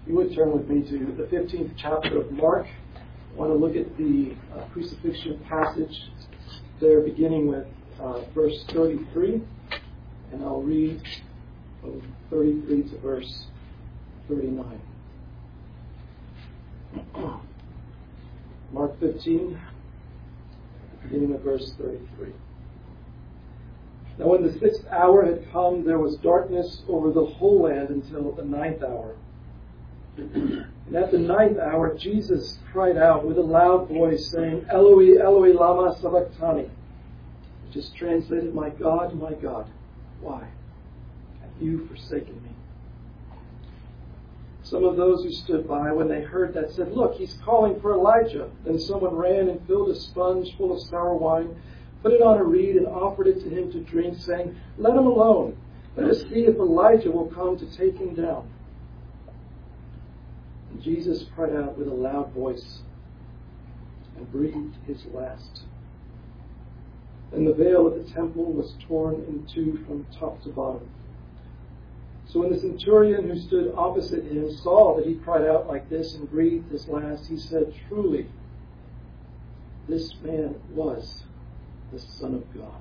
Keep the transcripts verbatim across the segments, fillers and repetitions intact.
You would turn with me to the fifteenth chapter of Mark. I want to look at the uh, crucifixion passage there, beginning with uh, verse thirty-three, and I'll read from thirty-three to verse thirty-nine. Mark fifteen, beginning with verse thirty-three. Now when the sixth hour had come, there was darkness over the whole land until the ninth hour. And at the ninth hour, Jesus cried out with a loud voice, saying, Eloi, Eloi, lama sabachthani, which is translated, My God, my God, why have you forsaken me? Some of those who stood by, when they heard that, said, Look, he's calling for Elijah. Then someone ran and filled a sponge full of sour wine, put it on a reed, and offered it to him to drink, saying, Let him alone. Let us see if Elijah will come to take him down. And Jesus cried out with a loud voice and breathed his last. Then the veil of the temple was torn in two from top to bottom. So when the centurion who stood opposite him saw that he cried out like this and breathed his last, he said, Truly, this man was the Son of God.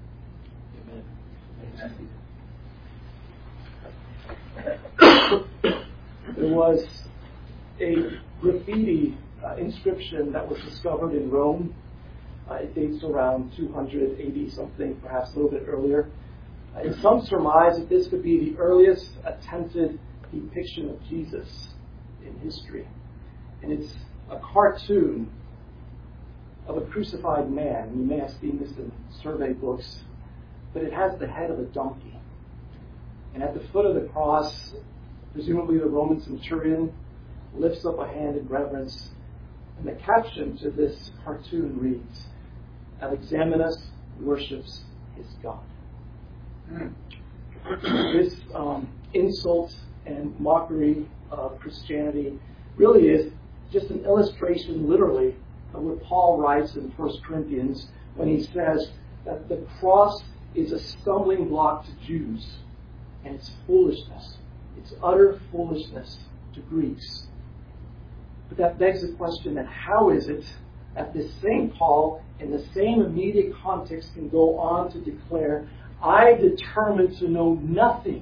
Amen. There was a graffiti uh, inscription that was discovered in Rome. Uh, it dates around two hundred eighty something, perhaps a little bit earlier. Uh, and some surmise that this could be the earliest attempted depiction of Jesus in history. And it's a cartoon of a crucified man. You may have seen this in survey books, but it has the head of a donkey. And at the foot of the cross, presumably the Roman centurion lifts up a hand in reverence, and the caption to this cartoon reads, Alexamenus worships his God. Mm. This um, insult and mockery of Christianity really is just an illustration, literally, of what Paul writes in First Corinthians when he says that the cross is a stumbling block to Jews, and it's foolishness. It's utter foolishness to Greeks. But that begs the question that how is it that this same Paul, in the same immediate context, can go on to declare, I determined to know nothing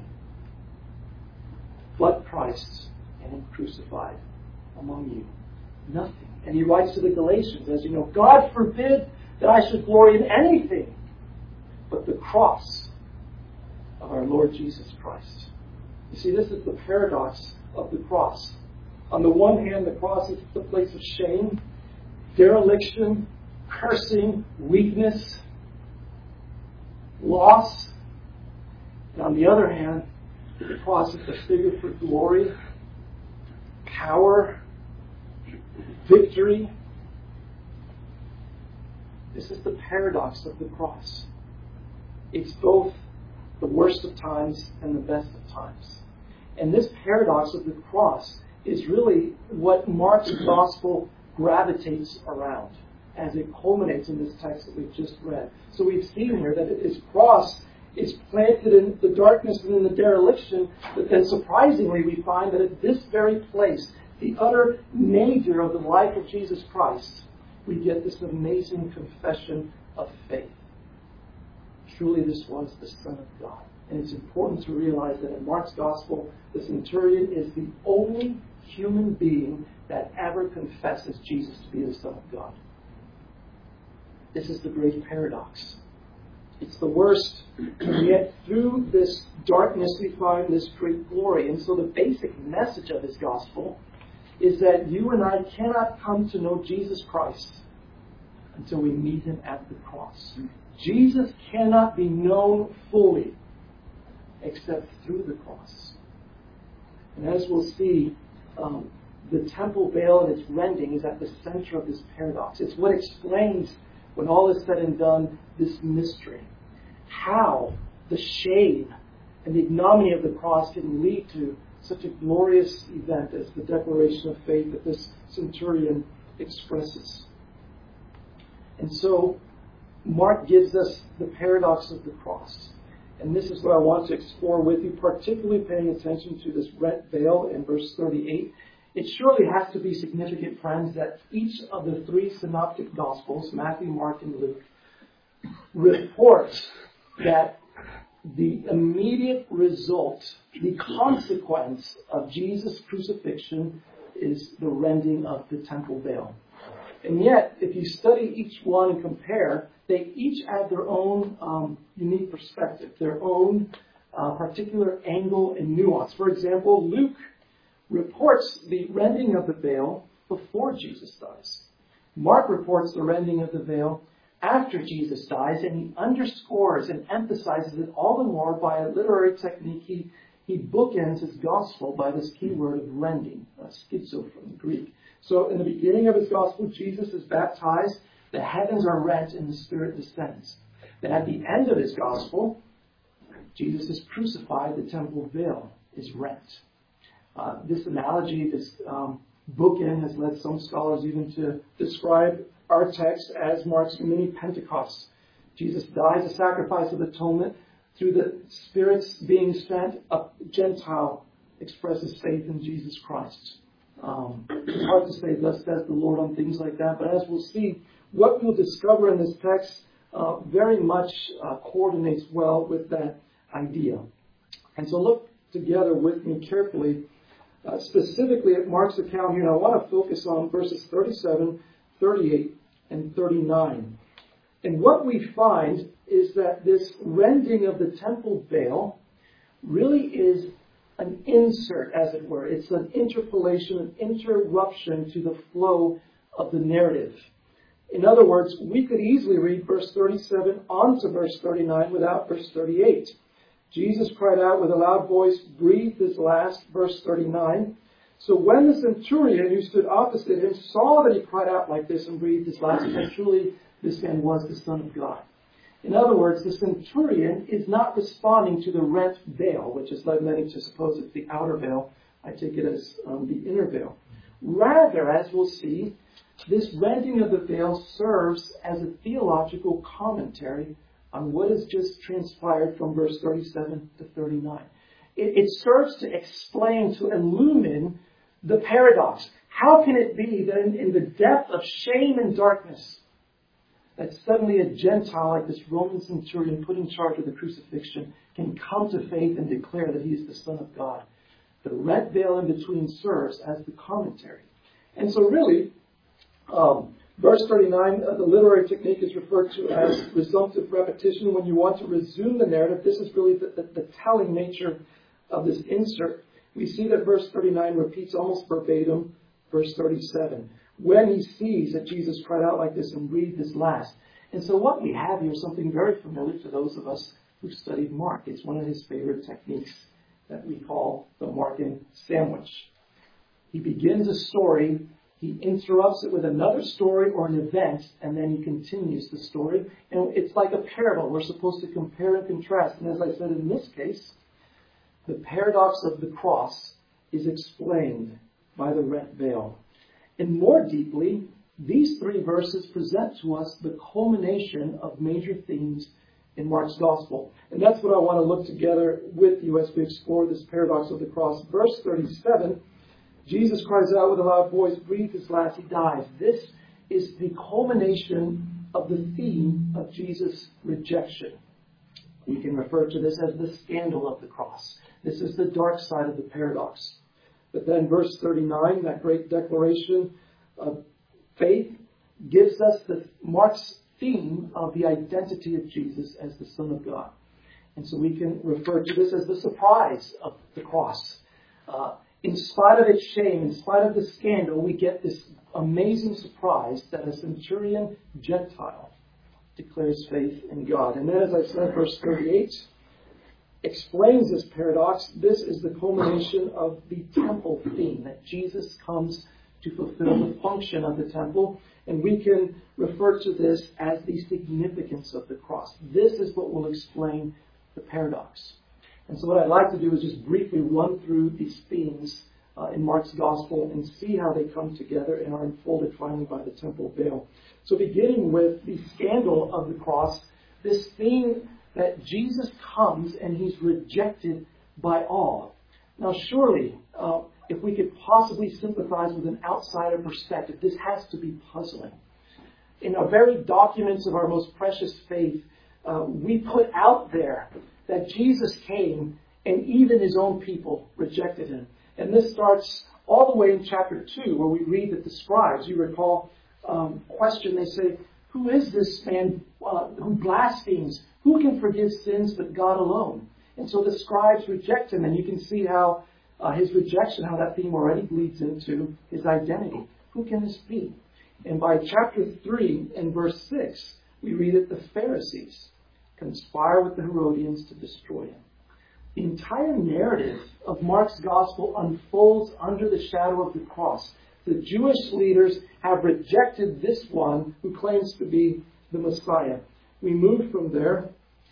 but Christ and Him crucified among you. Nothing. And he writes to the Galatians, as you know, God forbid that I should glory in anything but the cross of our Lord Jesus Christ. You see, this is the paradox of the cross. On the one hand, the cross is the place of shame, dereliction, cursing, weakness, loss. And on the other hand, the cross is the figure for glory, power, victory. This is the paradox of the cross. It's both the worst of times and the best of times. And this paradox of the cross is really what Mark's gospel gravitates around as it culminates in this text that we've just read. So we've seen here that his cross is planted in the darkness and in the dereliction, but then surprisingly we find that at this very place, the utter nadir of the life of Jesus Christ, we get this amazing confession of faith. Truly this was the Son of God. And it's important to realize that in Mark's gospel, the centurion is the only human being that ever confesses Jesus to be the Son of God. This is the great paradox. It's the worst, and yet through this darkness we find this great glory. And so the basic message of his gospel is that you and I cannot come to know Jesus Christ until we meet him at the cross. Jesus cannot be known fully except through the cross. And as we'll see, um, the temple veil and its rending is at the center of this paradox. It's what explains, when all is said and done, this mystery. How the shame and the ignominy of the cross can lead to such a glorious event as the declaration of faith that this centurion expresses. And so, Mark gives us the paradox of the cross. And this is what I want to explore with you, particularly paying attention to this rent veil in verse thirty-eight. It surely has to be significant, friends, that each of the three synoptic gospels, Matthew, Mark, and Luke, reports that the immediate result, the consequence of Jesus' crucifixion is the rending of the temple veil. And yet, if you study each one and compare, they each add their own um, unique perspective, their own uh, particular angle and nuance. For example, Luke reports the rending of the veil before Jesus dies. Mark reports the rending of the veil after Jesus dies, and he underscores and emphasizes it all the more by a literary technique. He, he bookends his gospel by this key word of rending, uh, schizo from the Greek. So in the beginning of his gospel, Jesus is baptized, the heavens are rent, and the Spirit descends. Then at the end of his gospel, Jesus is crucified, the temple veil is rent. Uh, this analogy, this um, bookend, has led some scholars even to describe our text as marks mini Pentecost. Jesus dies a sacrifice of atonement. Through the Spirit's being sent, a Gentile expresses faith in Jesus Christ. Um, it's hard to say, thus says the Lord, on things like that. But as we'll see, what we'll discover in this text uh, very much uh, coordinates well with that idea. And so look together with me carefully, uh, specifically at Mark's account here. And I want to focus on verses thirty-seven, thirty-eight, and thirty-nine. And what we find is that this rending of the temple veil really is an insert, as it were. It's an interpolation, an interruption to the flow of the narrative. In other words, we could easily read verse thirty-seven onto verse thirty-nine without verse thirty-eight. Jesus cried out with a loud voice, breathed his last, verse thirty-nine. So when the centurion who stood opposite him saw that he cried out like this and breathed his last, and truly this man was the Son of God. In other words, the centurion is not responding to the rent veil, which has led many to suppose it's the outer veil. I take it as um, the inner veil. Rather, as we'll see, this rending of the veil serves as a theological commentary on what has just transpired from verse thirty-seven to thirty-nine. It, it serves to explain, to illumine the paradox. How can it be that in, in the depth of shame and darkness, that suddenly a Gentile like this Roman centurion put in charge of the crucifixion can come to faith and declare that he is the Son of God? The rent veil in between serves as the commentary. And so really, um, verse thirty-nine, uh, the literary technique is referred to as resumptive repetition. When you want to resume the narrative, this is really the, the, the telling nature of this insert. We see that verse thirty-nine repeats almost verbatim verse thirty-seven. When he sees that Jesus cried out like this and breathed his last. And so what we have here is something very familiar to those of us who studied Mark. It's one of his favorite techniques that we call the Markan sandwich. He begins a story, he interrupts it with another story or an event, and then he continues the story. And it's like a parable. We're supposed to compare and contrast. And as I said, in this case, the paradox of the cross is explained by the rent veil. And more deeply, these three verses present to us the culmination of major themes in Mark's gospel. And that's what I want to look together with you as we explore this paradox of the cross. Verse thirty-seven, Jesus cries out with a loud voice, breathed his last, he dies. This is the culmination of the theme of Jesus' rejection. We can refer to this as the scandal of the cross. This is the dark side of the paradox. But then verse thirty-nine, that great declaration of faith, gives us the Mark's theme of the identity of Jesus as the Son of God. And so we can refer to this as the surprise of the cross. Uh, in spite of its shame, in spite of the scandal, we get this amazing surprise that a centurion Gentile declares faith in God. And then, as I said, verse thirty-eight explains this paradox. This is the culmination of the temple theme, that Jesus comes to fulfill the function of the temple. And we can refer to this as the significance of the cross. This is what will explain the paradox. And so what I'd like to do is just briefly run through these themes uh, in Mark's gospel and see how they come together and are unfolded finally by the temple veil. So beginning with the scandal of the cross, this theme that Jesus comes and he's rejected by all. Now surely, uh, if we could possibly sympathize with an outsider perspective, this has to be puzzling. In our very documents of our most precious faith, uh, we put out there that Jesus came and even his own people rejected him. And this starts all the way in chapter two, where we read that the scribes, you recall, um, question, they say, who is this man uh, who blasphemes? Who can forgive sins but God alone? And so the scribes reject him, and you can see how uh, his rejection, how that theme already bleeds into his identity. Who can this be? And by chapter three and verse six, we read that the Pharisees conspire with the Herodians to destroy him. The entire narrative of Mark's gospel unfolds under the shadow of the cross. The Jewish leaders have rejected this one who claims to be the Messiah. We move from there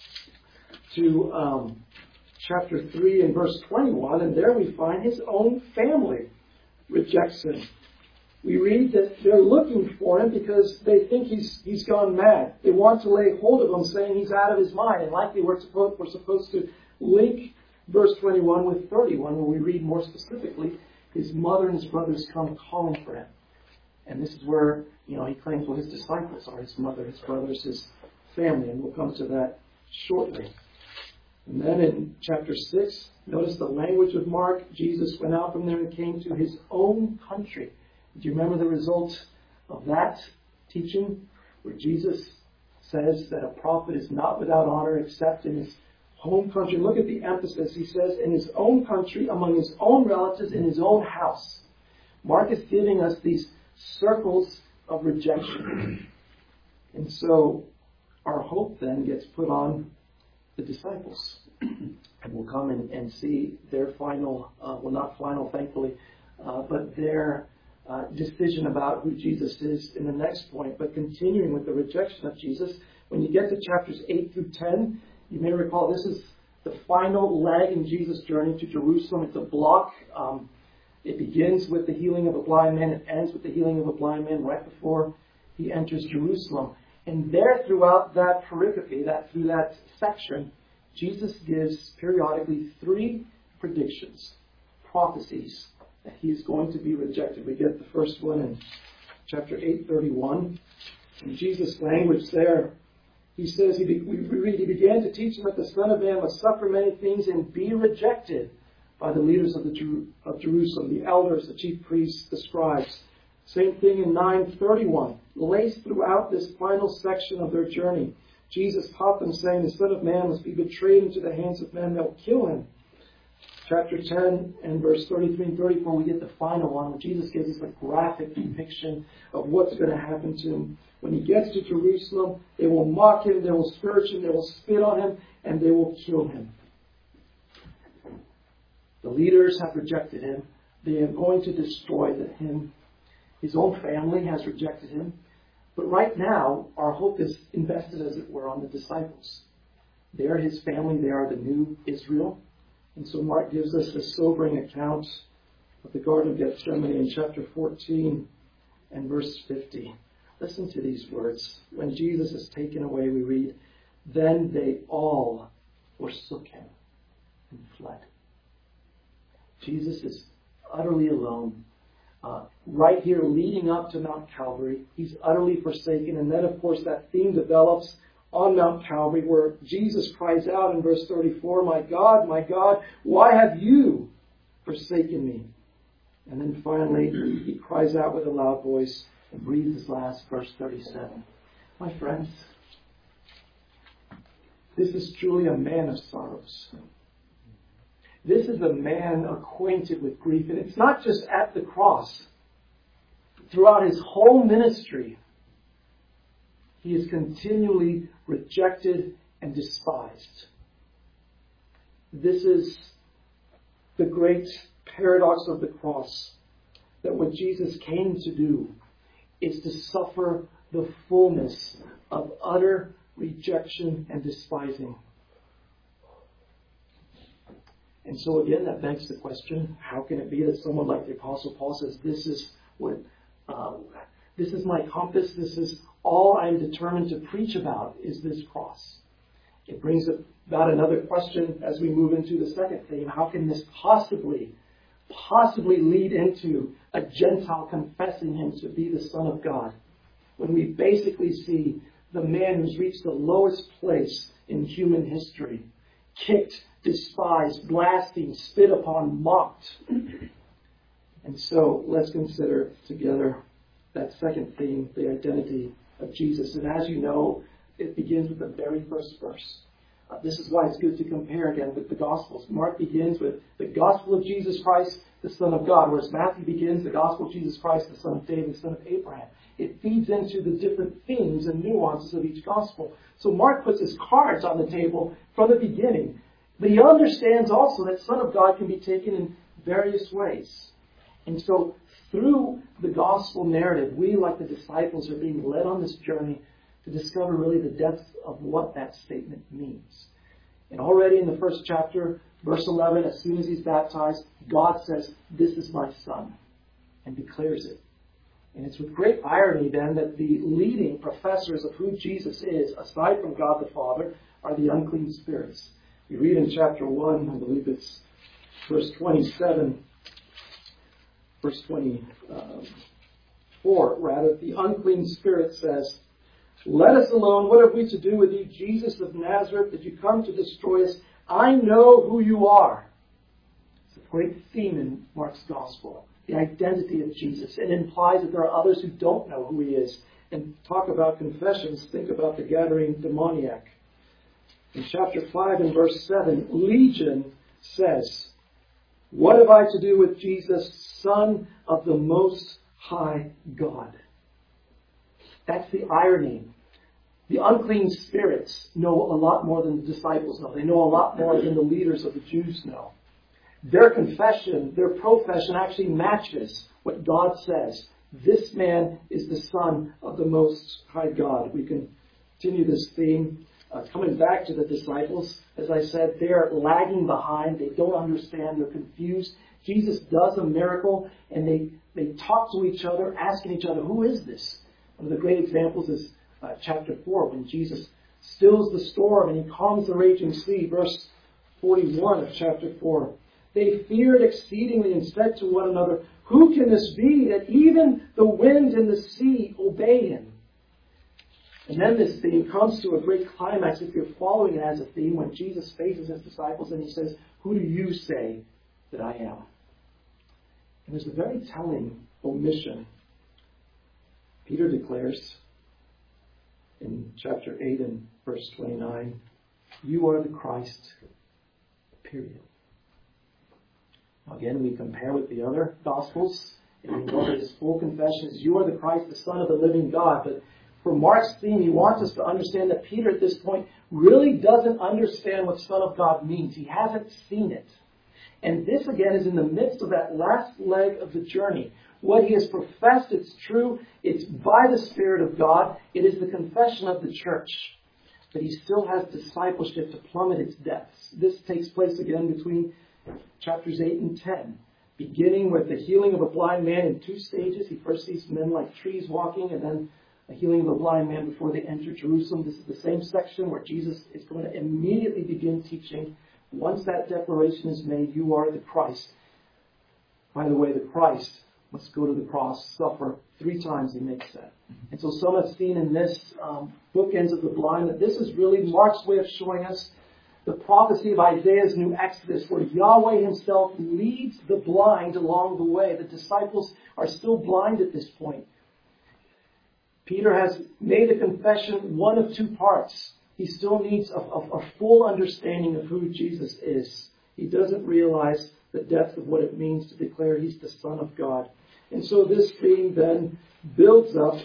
to um, chapter three and verse twenty-one, and there we find his own family rejects him. We read that they're looking for him because they think he's he's gone mad. They want to lay hold of him, saying he's out of his mind. And likely we're supposed, we're supposed to link verse twenty-one with thirty-one, where we read more specifically, his mother and his brothers come calling for him. And this is where, you know, he claims, well, his disciples are his mother, his brothers, his family. And we'll come to that shortly. And then in chapter six, notice the language of Mark. Jesus went out from there and came to his own country. Do you remember the result of that teaching? Where Jesus says that a prophet is not without honor except in his home country. Look at the emphasis. He says, in his own country, among his own relatives, in his own house. Mark is giving us these circles of rejection. And so our hope then gets put on the disciples. And we'll come and, and see their final, uh, well, not final, thankfully, uh, but their uh, decision about who Jesus is in the next point. But continuing with the rejection of Jesus, when you get to chapters eight through ten, you may recall this is the final leg in Jesus' journey to Jerusalem. It's a block. Um, it begins with the healing of a blind man. It ends with the healing of a blind man right before he enters Jerusalem. And there, throughout that pericope, that through that section, Jesus gives periodically three predictions, prophecies, that he is going to be rejected. We get the first one in chapter eight thirty-one. In Jesus' language there, he says, he be, we read, he began to teach them that the Son of Man must suffer many things and be rejected by the leaders of, the, of Jerusalem, the elders, the chief priests, the scribes. Same thing in nine thirty-one. Laced throughout this final section of their journey, Jesus taught them, saying, the Son of Man must be betrayed into the hands of men. They'll kill him. Chapter ten and verse thirty-three and thirty-four, we get the final one, where Jesus gives us a graphic depiction of what's going to happen to him. When he gets to Jerusalem, they will mock him, they will scourge him, they will spit on him, and they will kill him. The leaders have rejected him. They are going to destroy him. His own family has rejected him. But right now, our hope is invested, as it were, on the disciples. They are his family. They are the new Israel. And so Mark gives us a sobering account of the Garden of Gethsemane in chapter fourteen and verse fifty. Listen to these words. When Jesus is taken away, we read, then they all forsook him and fled. Jesus is utterly alone. Uh, right here, leading up to Mount Calvary, he's utterly forsaken. And then, of course, that theme develops on Mount Calvary, where Jesus cries out in verse thirty-four, my God, my God, why have you forsaken me? And then finally, he cries out with a loud voice and breathes his last, verse thirty-seven. My friends, this is truly a man of sorrows. This is a man acquainted with grief. And it's not just at the cross. Throughout his whole ministry, he is continually rejected and despised. This is the great paradox of the cross, that what Jesus came to do is to suffer the fullness of utter rejection and despising. And so again, that begs the question, how can it be that someone like the Apostle Paul says, this is what, uh, this is my compass, this is all I'm determined to preach about, is this cross. It brings about another question as we move into the second theme. How can this possibly, possibly lead into a Gentile confessing him to be the Son of God, when we basically see the man who's reached the lowest place in human history, kicked, despised, blasphemed, spit upon, mocked. And so let's consider together that second theme, the identity of Jesus. And as you know, it begins with the very first verse. Uh, this is why it's good to compare again with the Gospels. Mark begins with the Gospel of Jesus Christ, the Son of God, whereas Matthew begins the Gospel of Jesus Christ, the Son of David, the Son of Abraham. It feeds into the different themes and nuances of each Gospel. So Mark puts his cards on the table from the beginning. But he understands also that Son of God can be taken in various ways. And so through the Gospel narrative, we, like the disciples, are being led on this journey to discover really the depth of what that statement means. And already in the first chapter, verse eleven, as soon as he's baptized, God says, "This is my Son," and declares it. And it's with great irony then that the leading professors of who Jesus is, aside from God the Father, are the unclean spirits. We read in chapter one, I believe it's verse twenty-seven, verse twenty-four, rather, the unclean spirit says, "Let us alone. What have we to do with you, Jesus of Nazareth? Did you come to destroy us? I know who you are." It's a great theme in Mark's Gospel, the identity of Jesus. It implies that there are others who don't know who he is. And talk about confessions, think about the Gadarene demoniac. In chapter five and verse seven, Legion says, "What have I to do with Jesus, Son of the Most High God?" That's the irony. The unclean spirits know a lot more than the disciples know. They know a lot more than the leaders of the Jews know. Their confession, their profession actually matches what God says. This man is the Son of the Most High God. We continue this theme. Uh, coming back to the disciples, as I said, they're lagging behind. They don't understand. They're confused. Jesus does a miracle, and they, they talk to each other, asking each other, who is this? One of the great examples is uh, chapter four, when Jesus stills the storm and he calms the raging sea. Verse forty-one of chapter four. "They feared exceedingly and said to one another, 'Who can this be that even the wind and the sea obey him?'" And then this theme comes to a great climax, if you're following it as a theme, when Jesus faces his disciples and he says, "Who do you say that I am?" And there's a very telling omission. Peter declares in chapter eight and verse twenty-nine, "You are the Christ," period. Again, we compare with the other Gospels, and we know that his full confession is, "You are the Christ, the Son of the living God." But for Mark's theme, he wants us to understand that Peter at this point really doesn't understand what Son of God means. He hasn't seen it. And this, again, is in the midst of that last leg of the journey. What he has professed, it's true. It's by the Spirit of God. It is the confession of the church. But he still has discipleship to plummet its depths. This takes place again between chapters eight and ten. Beginning with the healing of a blind man in two stages. He first sees men like trees walking, and then a healing of a blind man before they enter Jerusalem. This is the same section where Jesus is going to immediately begin teaching. Once that declaration is made, "You are the Christ." By the way, the Christ must go to the cross, suffer. Three times he makes that. And so some have seen in this um, bookends of the blind that this is really Mark's way of showing us the prophecy of Isaiah's new Exodus, where Yahweh himself leads the blind along the way. The disciples are still blind at this point. Peter has made a confession, one of two parts. He still needs a, a, a full understanding of who Jesus is. He doesn't realize the depth of what it means to declare he's the Son of God. And so this theme then builds up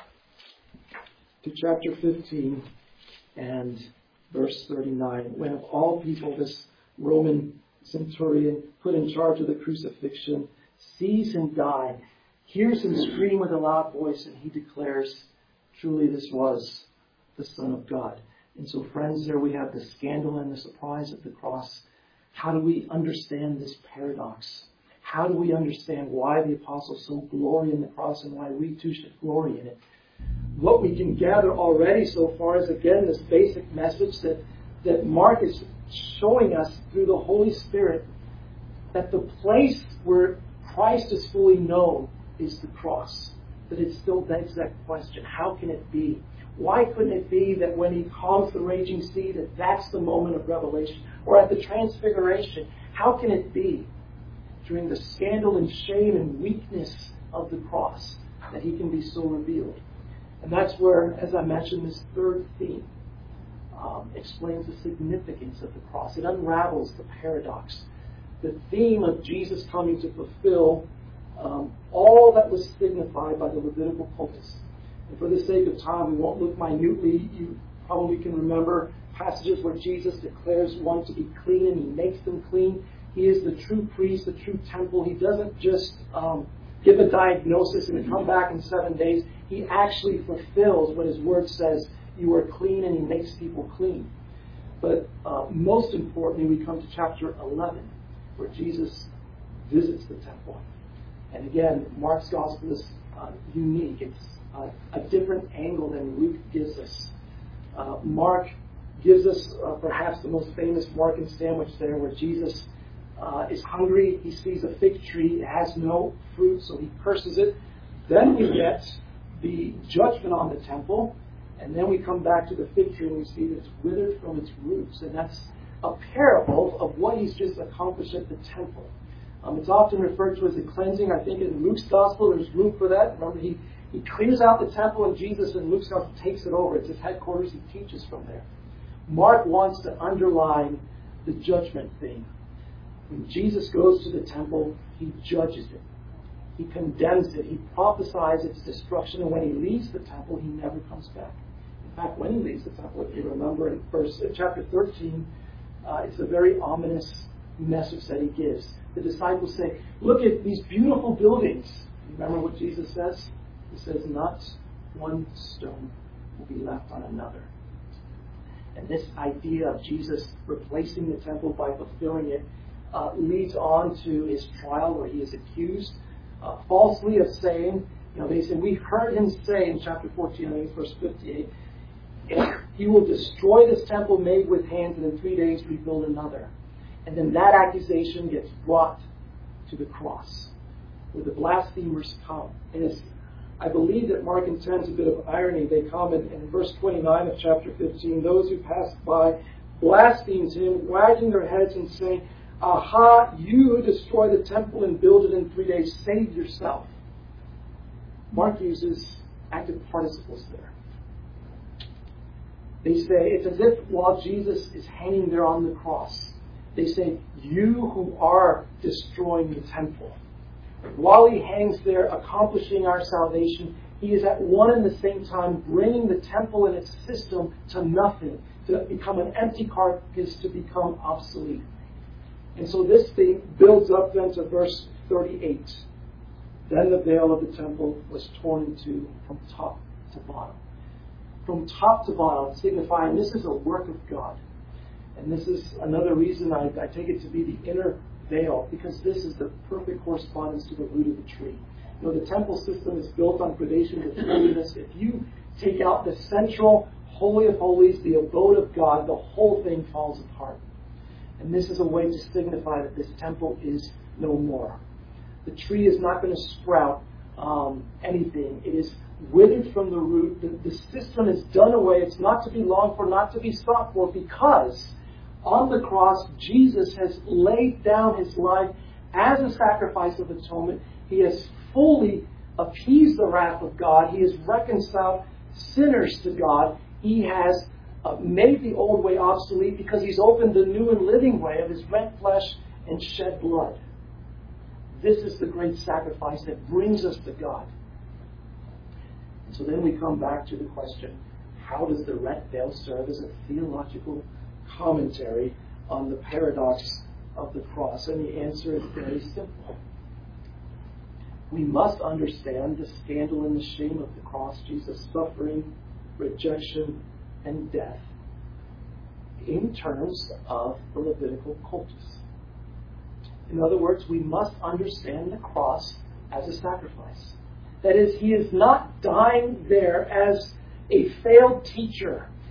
to chapter fifteen and verse thirty-nine. When of all people this Roman centurion put in charge of the crucifixion sees him die, hears him scream with a loud voice, and he declares, "Truly this was the Son of God." And so, friends, there we have the scandal and the surprise of the cross. How do we understand this paradox? How do we understand why the apostles so glory in the cross and why we too should glory in it? What we can gather already so far is, again, this basic message that that Mark is showing us through the Holy Spirit that the place where Christ is fully known is the cross. That it still begs that question, how can it be? Why couldn't it be that when he calms the raging sea, that that's the moment of revelation? Or at the transfiguration, how can it be during the scandal and shame and weakness of the cross that he can be so revealed? And that's where, as I mentioned, this third theme um, explains the significance of the cross. It unravels the paradox. The theme of Jesus coming to fulfill um, all that was signified by the Levitical cultus. And for the sake of time, we won't look minutely. You probably can remember passages where Jesus declares one to be clean and he makes them clean. He is the true priest, the true temple. He doesn't just um, give a diagnosis and come back in seven days. He actually fulfills what his word says. You are clean, and he makes people clean. But uh, most importantly, we come to chapter eleven, where Jesus visits the temple. And again, Mark's gospel is uh, unique. It's uh, a different angle than Luke gives us. Uh, Mark gives us uh, perhaps the most famous Markan sandwich there, where Jesus uh, is hungry. He sees a fig tree. It has no fruit, so he curses it. Then we get the judgment on the temple. And then we come back to the fig tree and we see that it's withered from its roots. And that's a parable of what he's just accomplished at the temple. Um, it's often referred to as a cleansing. I think in Luke's gospel there's room for that. Remember, he, he clears out the temple, and Jesus in Luke's gospel takes it over. It's his headquarters. He teaches from there. Mark wants to underline the judgment theme. When Jesus goes to the temple, he judges it. He condemns it. He prophesies its destruction. And when he leaves the temple, he never comes back. In fact, when he leaves the temple, if you remember in verse, in chapter thirteen, uh, it's a very ominous message that he gives. The disciples say, look at these beautiful buildings. Remember what Jesus says? He says, not one stone will be left on another. And this idea of Jesus replacing the temple by fulfilling it uh, leads on to his trial, where he is accused uh, falsely of saying, you know, they say, we heard him say in chapter fourteen, I think verse fifty-eight, he will destroy this temple made with hands and in three days rebuild another. And then that accusation gets brought to the cross, where the blasphemers come. And it's, I believe that Mark intends a bit of irony. They come in, in verse twenty-nine of chapter fifteen, those who passed by blasphemed him, wagging their heads and saying, aha, you who destroy the temple and build it in three days, save yourself. Mark uses active participles there. They say, it's as if while Jesus is hanging there on the cross, they say, you who are destroying the temple. While he hangs there accomplishing our salvation, he is at one and the same time bringing the temple and its system to nothing, to become an empty carcass, to become obsolete. And so this thing builds up then to verse thirty-eight. Then the veil of the temple was torn in two from top to bottom. From top to bottom, signifying this is a work of God. And this is another reason I, I take it to be the inner veil, because this is the perfect correspondence to the root of the tree. You know, the temple system is built on gradations of holiness. If you take out the central Holy of Holies, the abode of God, the whole thing falls apart. And this is a way to signify that this temple is no more. The tree is not going to sprout um, anything. It is withered from the root. The, the system is done away. It's not to be longed for, not to be sought for, because on the cross, Jesus has laid down his life as a sacrifice of atonement. He has fully appeased the wrath of God. He has reconciled sinners to God. He has uh, made the old way obsolete, because he's opened the new and living way of his rent flesh and shed blood. This is the great sacrifice that brings us to God. And so then we come back to the question, how does the rent veil serve as a theological commentary on the paradox of the cross? And the answer is very simple. We must understand the scandal and the shame of the cross, Jesus' suffering, rejection, and death, in terms of the Levitical cultus. In other words, we must understand the cross as a sacrifice. That is, he is not dying there as a failed teacher,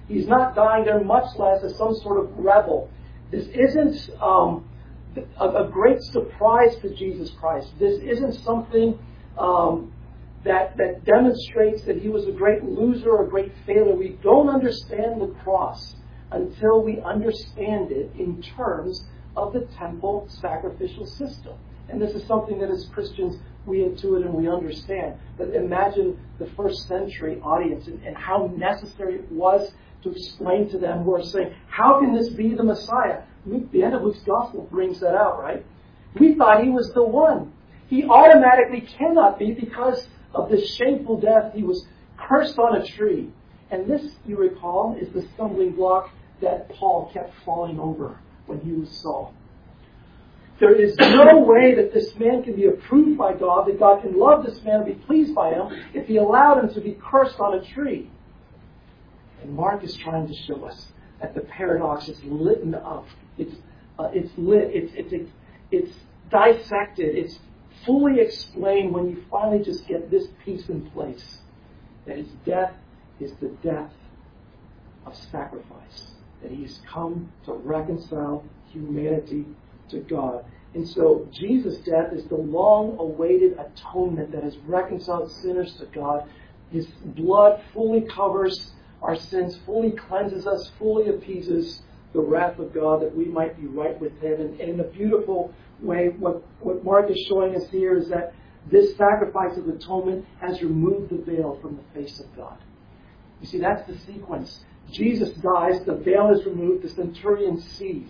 He's not dying there, much less as some sort of rebel. This isn't um, a, a great surprise to Jesus Christ. This isn't something um, that, that demonstrates that he was a great loser or a great failure. We don't understand the cross until we understand it in terms of the temple sacrificial system. And this is something that as Christians we intuit and we understand. But imagine the first century audience and, and how necessary it was to explain to them who are saying, how can this be the Messiah? Luke, the end of Luke's gospel brings that out, right? We thought he was the one. He automatically cannot be because of this shameful death. He was cursed on a tree. And this, you recall, is the stumbling block that Paul kept falling over when he was Saul. There is no way that this man can be approved by God, that God can love this man and be pleased by him if he allowed him to be cursed on a tree. And Mark is trying to show us that the paradox is lit up. It's uh, it's lit. It's, it's it's it's dissected. It's fully explained when you finally just get this piece in place. That his death is the death of sacrifice. That he has come to reconcile humanity to God. And so Jesus' death is the long-awaited atonement that has reconciled sinners to God. His blood fully covers our sins, fully cleanses us, fully appeases the wrath of God that we might be right with him. And, and in a beautiful way, what, what Mark is showing us here is that this sacrifice of atonement has removed the veil from the face of God. You see, that's the sequence. Jesus dies, the veil is removed, the centurion sees.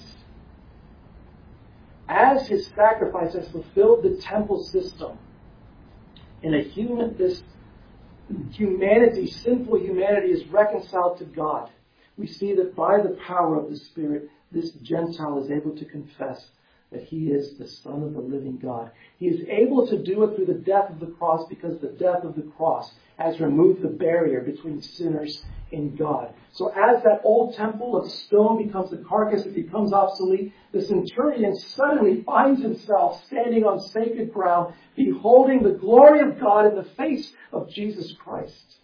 As his sacrifice has fulfilled the temple system, in a human, this humanity, sinful humanity, is reconciled to God. We see that by the power of the Spirit, this Gentile is able to confess that he is the Son of the living God. He is able to do it through the death of the cross because the death of the cross has removed the barrier between sinners and God. So as that old temple of stone becomes a carcass, it becomes obsolete, the centurion suddenly finds himself standing on sacred ground, beholding the glory of God in the face of Jesus Christ.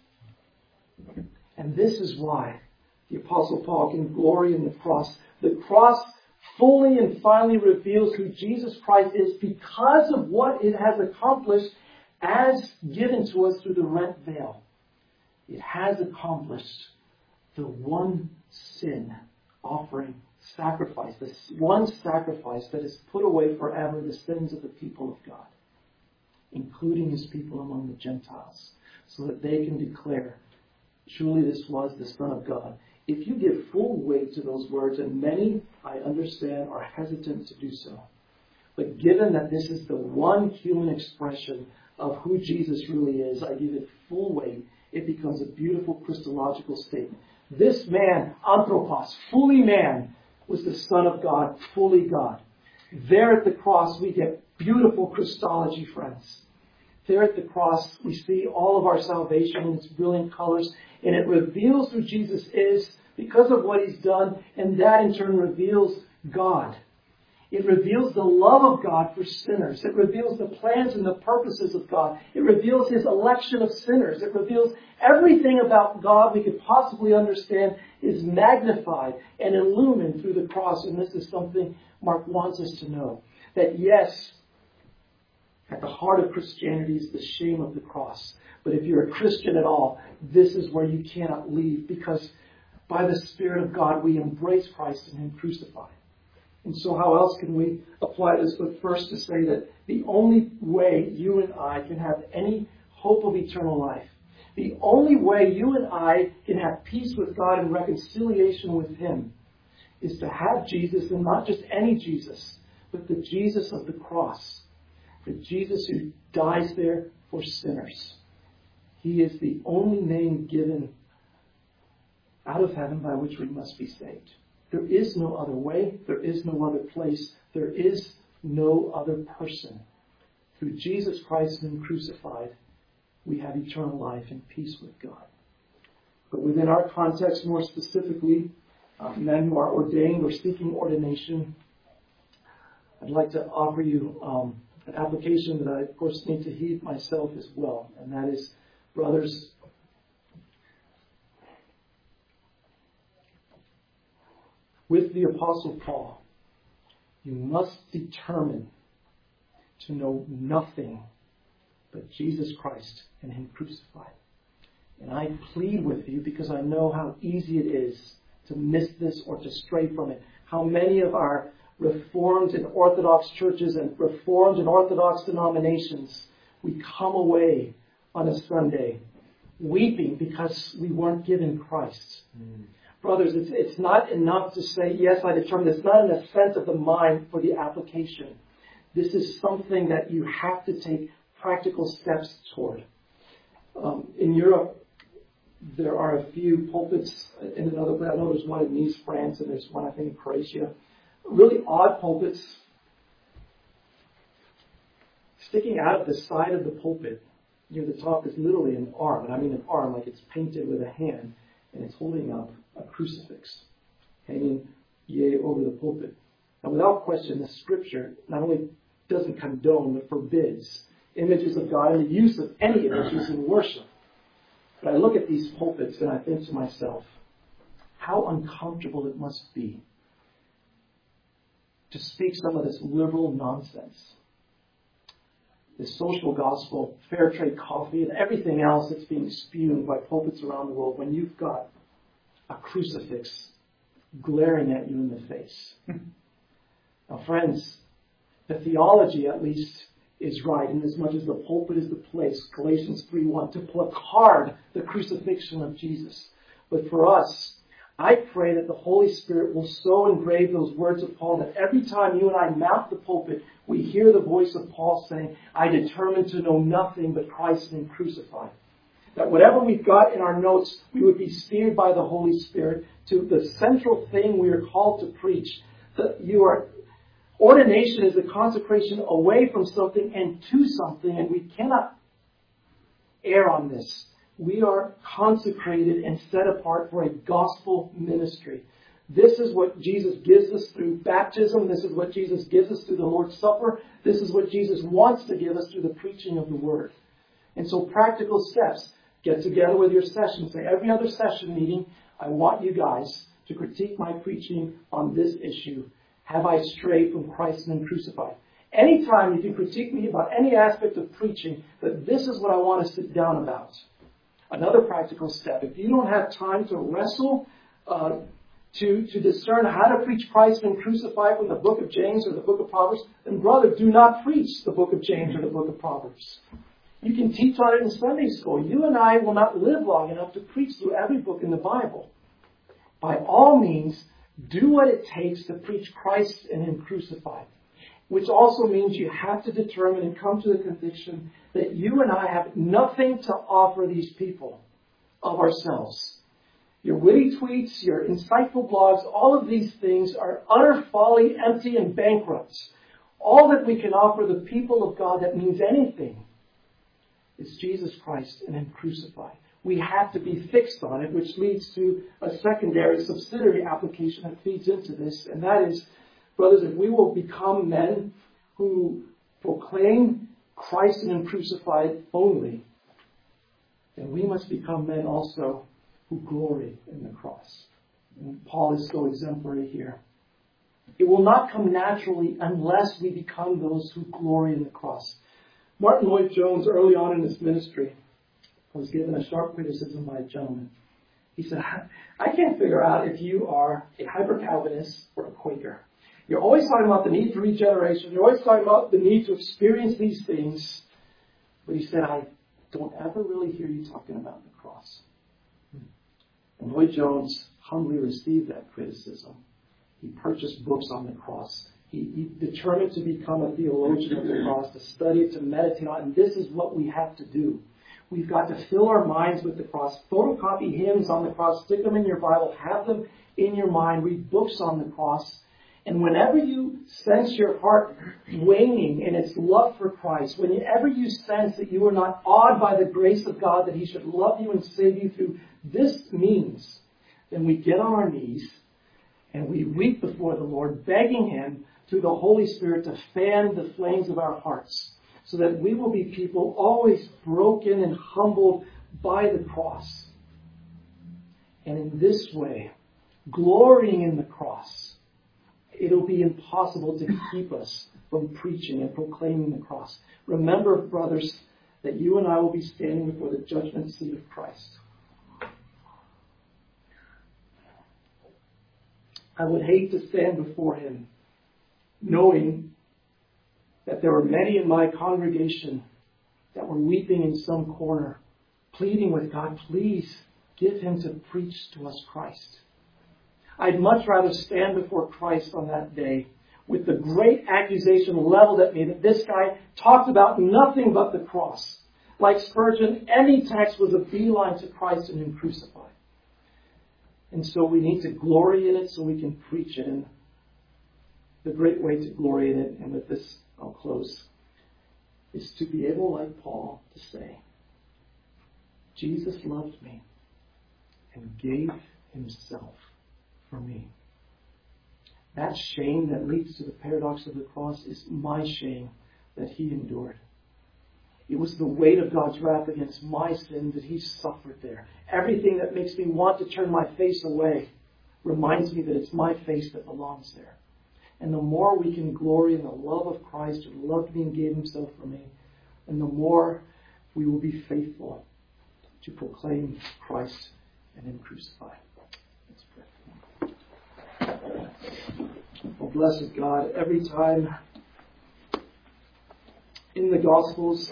And this is why the Apostle Paul can glory in the cross. The cross fully and finally reveals who Jesus Christ is because of what it has accomplished as given to us through the rent veil. It has accomplished the one sin offering sacrifice, this one sacrifice that has put away forever the sins of the people of God, including his people among the Gentiles, so that they can declare, truly this was the Son of God. If you give full weight to those words, and many, I understand, are hesitant to do so, but given that this is the one human expression of who Jesus really is, I give it full weight. It becomes a beautiful Christological statement. This man, anthropos, fully man, was the Son of God, fully God. There at the cross, we get beautiful Christology, friends. There at the cross, we see all of our salvation in its brilliant colors, and it reveals who Jesus is because of what he's done, and that in turn reveals God. It reveals the love of God for sinners. It reveals the plans and the purposes of God. It reveals his election of sinners. It reveals everything about God we could possibly understand is magnified and illumined through the cross. And this is something Mark wants us to know. That yes, at the heart of Christianity is the shame of the cross. But if you're a Christian at all, this is where you cannot leave, because by the Spirit of God we embrace Christ and him crucified. And so how else can we apply this but first to say that the only way you and I can have any hope of eternal life, the only way you and I can have peace with God and reconciliation with him, is to have Jesus, and not just any Jesus, but the Jesus of the cross, the Jesus who dies there for sinners. He is the only name given out of heaven by which we must be saved. There is no other way. There is no other place. There is no other person. Through Jesus Christ and him crucified, we have eternal life and peace with God. But within our context, more specifically, uh, men who are ordained or seeking ordination, I'd like to offer you um, an application that I, of course, need to heed myself as well. And that is, brothers, with the Apostle Paul, you must determine to know nothing but Jesus Christ and Him crucified. And I plead with you because I know how easy it is to miss this or to stray from it. How many of our Reformed and Orthodox churches and Reformed and Orthodox denominations, we come away on a Sunday weeping because we weren't given Christ. Mm. Brothers, it's, it's not enough to say, yes, I determined. It's not an assent of the mind for the application. This is something that you have to take practical steps toward. Um, in Europe, there are a few pulpits in another place. I know there's one in Nice, France, and there's one, I think, in Croatia. Really odd pulpits. Sticking out of the side of the pulpit, near the top, is literally an arm. And I mean an arm like it's painted with a hand, and it's holding up a crucifix, hanging yea over the pulpit. Now, without question, the Scripture not only doesn't condone, but forbids images of God and the use of any images in worship. But I look at these pulpits and I think to myself, how uncomfortable it must be to speak some of this liberal nonsense. This social gospel, fair trade coffee, and everything else that's being spewed by pulpits around the world when you've got a crucifix glaring at you in the face. Now, friends, the theology, at least, is right, in as much as the pulpit is the place, Galatians three one, to placard the crucifixion of Jesus. But for us, I pray that the Holy Spirit will so engrave those words of Paul that every time you and I mount the pulpit, we hear the voice of Paul saying, I determined to know nothing but Christ and Him crucified. That whatever we've got in our notes, we would be steered by the Holy Spirit to the central thing we are called to preach. That you are Ordination is the consecration away from something and to something, and we cannot err on this. We are consecrated and set apart for a gospel ministry. This is what Jesus gives us through baptism. This is what Jesus gives us through the Lord's Supper. This is what Jesus wants to give us through the preaching of the Word. And so practical steps. Get together with your session. Say, every other session meeting, I want you guys to critique my preaching on this issue. Have I strayed from Christ and Him crucified? Anytime you can critique me about any aspect of preaching, that this is what I want to sit down about. Another practical step. If you don't have time to wrestle, uh, to, to discern how to preach Christ and Him crucified from the book of James or the book of Proverbs, then brother, do not preach the book of James or the book of Proverbs. You can teach on it in Sunday school. You and I will not live long enough to preach through every book in the Bible. By all means, do what it takes to preach Christ and Him crucified. Which also means you have to determine and come to the conviction that you and I have nothing to offer these people of ourselves. Your witty tweets, your insightful blogs, all of these things are utter folly, empty, and bankrupt. All that we can offer the people of God that means anything is Jesus Christ and Him crucified. We have to be fixed on it, which leads to a secondary, subsidiary application that feeds into this. And that is, brothers, if we will become men who proclaim Christ and Him crucified only, then we must become men also who glory in the cross. And Paul is so exemplary here. It will not come naturally unless we become those who glory in the cross. Martin Lloyd-Jones, early on in his ministry, was given a sharp criticism by a gentleman. He said, I can't figure out if you are a hyper-Calvinist or a Quaker. You're always talking about the need for regeneration. You're always talking about the need to experience these things. But he said, I don't ever really hear you talking about the cross. And Lloyd-Jones humbly received that criticism. He purchased books on the cross. He, he determined to become a theologian of the cross, to study it, to meditate on it. And this is what we have to do. We've got to fill our minds with the cross. Photocopy hymns on the cross. Stick them in your Bible. Have them in your mind. Read books on the cross. And whenever you sense your heart waning in its love for Christ, whenever you sense that you are not awed by the grace of God, that He should love you and save you through this means, then we get on our knees and we weep before the Lord, begging Him through the Holy Spirit to fan the flames of our hearts, so that we will be people always broken and humbled by the cross. And in this way, glorying in the cross, it'll be impossible to keep us from preaching and proclaiming the cross. Remember, brothers, that you and I will be standing before the judgment seat of Christ. I would hate to stand before him knowing that there were many in my congregation that were weeping in some corner, pleading with God, please give him to preach to us Christ. I'd much rather stand before Christ on that day with the great accusation leveled at me that this guy talked about nothing but the cross. Like Spurgeon, any text was a beeline to Christ and him crucified. And so we need to glory in it so we can preach it. And the great way to glory in it, and with this I'll close, is to be able, like Paul, to say, Jesus loved me and gave himself for me. That shame that leads to the paradox of the cross is my shame that he endured. It was the weight of God's wrath against my sin that he suffered there. Everything that makes me want to turn my face away reminds me that it's my face that belongs there. And the more we can glory in the love of Christ who loved me and gave himself for me, and the more we will be faithful to proclaim Christ and him crucified. Let's pray. Oh, blessed God, every time in the Gospels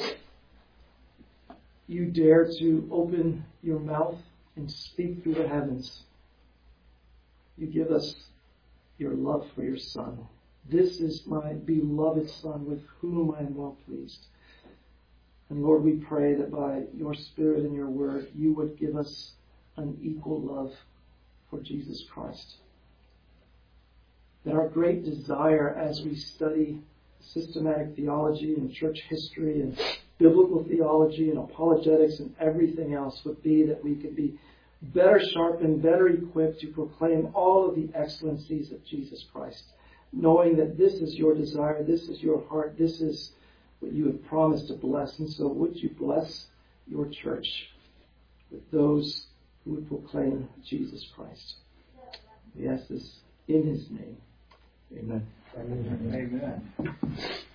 you dare to open your mouth and speak through the heavens, you give us your love for your Son. This is my beloved Son with whom I am well pleased. And Lord, we pray that by your Spirit and your word, you would give us an equal love for Jesus Christ. That our great desire as we study systematic theology and church history and biblical theology and apologetics and everything else would be that we could be better sharpened, better equipped to proclaim all of the excellencies of Jesus Christ, knowing that this is your desire, this is your heart, this is what you have promised to bless. And so would you bless your church with those who would proclaim Jesus Christ. We ask this in his name. Amen. Amen. Amen.